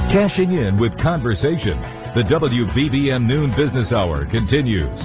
Cashing in with conversation. The WBBM Noon Business Hour continues.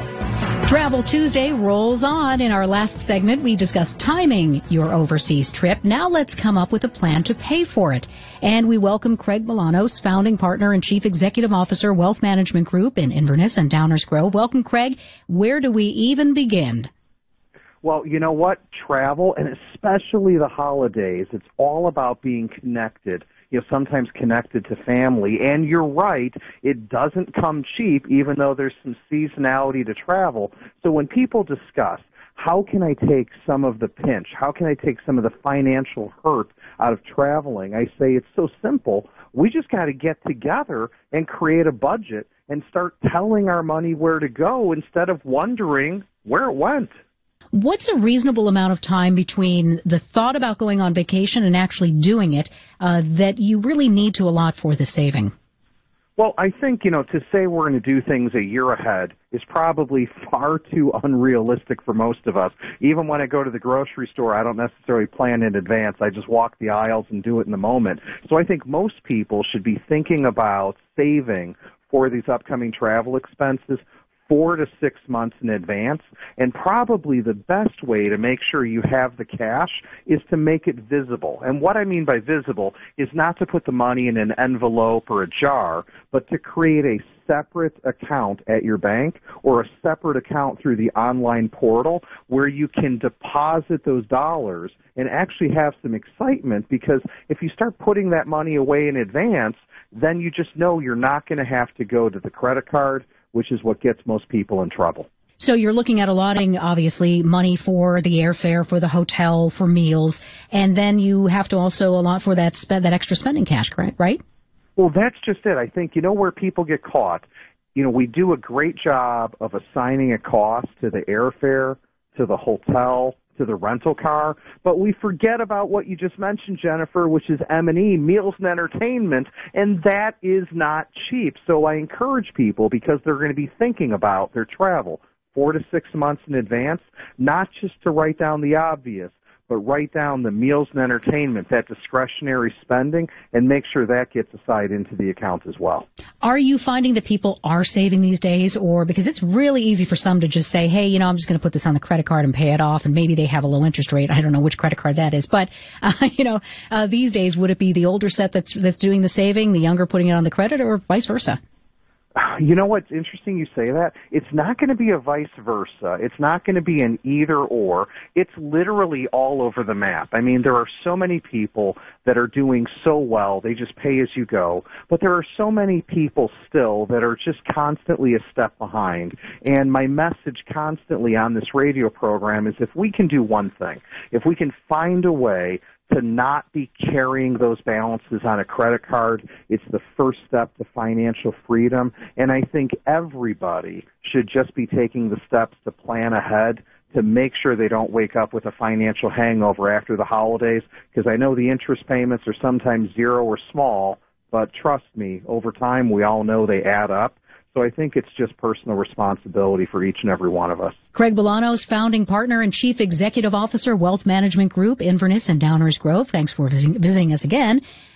Travel Tuesday rolls on. In our last segment, we discussed timing your overseas trip. Now let's come up with a plan to pay for it. And we welcome Craig Bolanos, founding partner and chief executive officer, Wealth Management Group in Inverness and Downers Grove. Welcome, Craig. Where do we even begin? Well, you know what? Travel, and especially the holidays, it's all about being connected. Sometimes connected to family. And you're right, it doesn't come cheap, even though there's some seasonality to travel. So when people discuss, how can I take some of the pinch? How can I take some of the financial hurt out of traveling? I say it's so simple. We just got to get together and create a budget and start telling our money where to go instead of wondering where it went. What's a reasonable amount of time between the thought about going on vacation and actually doing it that you really need to allot for the saving? Well, I think, to say we're going to do things a year ahead is probably far too unrealistic for most of us. Even when I go to the grocery store, I don't necessarily plan in advance. I just walk the aisles and do it in the moment. So I think most people should be thinking about saving for these upcoming travel expenses 4 to 6 months in advance, and probably the best way to make sure you have the cash is to make it visible. And what I mean by visible is not to put the money in an envelope or a jar, but to create a separate account at your bank or a separate account through the online portal where you can deposit those dollars and actually have some excitement, because if you start putting that money away in advance, then you just know you're not going to have to go to the credit card, which is what gets most people in trouble. So you're looking at allotting, obviously, money for the airfare, for the hotel, for meals, and then you have to also allot for that extra spending cash, correct? Right? Well, that's just it. I think, where people get caught, we do a great job of assigning a cost to the airfare, to the hotel, to the rental car, but we forget about what you just mentioned, Jennifer, which is M&E, meals and entertainment, and that is not cheap. So I encourage people, because they're going to be thinking about their travel 4 to 6 months in advance, not just to write down the obvious, but write down the meals and entertainment, that discretionary spending, and make sure that gets aside into the account as well. Are you finding that people are saving these days, or because it's really easy for some to just say, hey, I'm just going to put this on the credit card and pay it off, and maybe they have a low interest rate. I don't know which credit card that is, but these days, would it be the older set that's doing the saving, the younger putting it on the credit, or vice versa? You know what's interesting you say that? It's not going to be a vice versa. It's not going to be an either or. It's literally all over the map. I mean, there are so many people that are doing so well, they just pay as you go. But there are so many people still that are just constantly a step behind. And my message constantly on this radio program is, if we can do one thing, if we can find a way to not be carrying those balances on a credit card, it's the first step to financial freedom. And I think everybody should just be taking the steps to plan ahead to make sure they don't wake up with a financial hangover after the holidays, because I know the interest payments are sometimes zero or small, but trust me, over time we all know they add up. So I think it's just personal responsibility for each and every one of us. Craig Bolanos, founding partner and chief executive officer, Wealth Management Group, Inverness and Downers Grove. Thanks for visiting us again.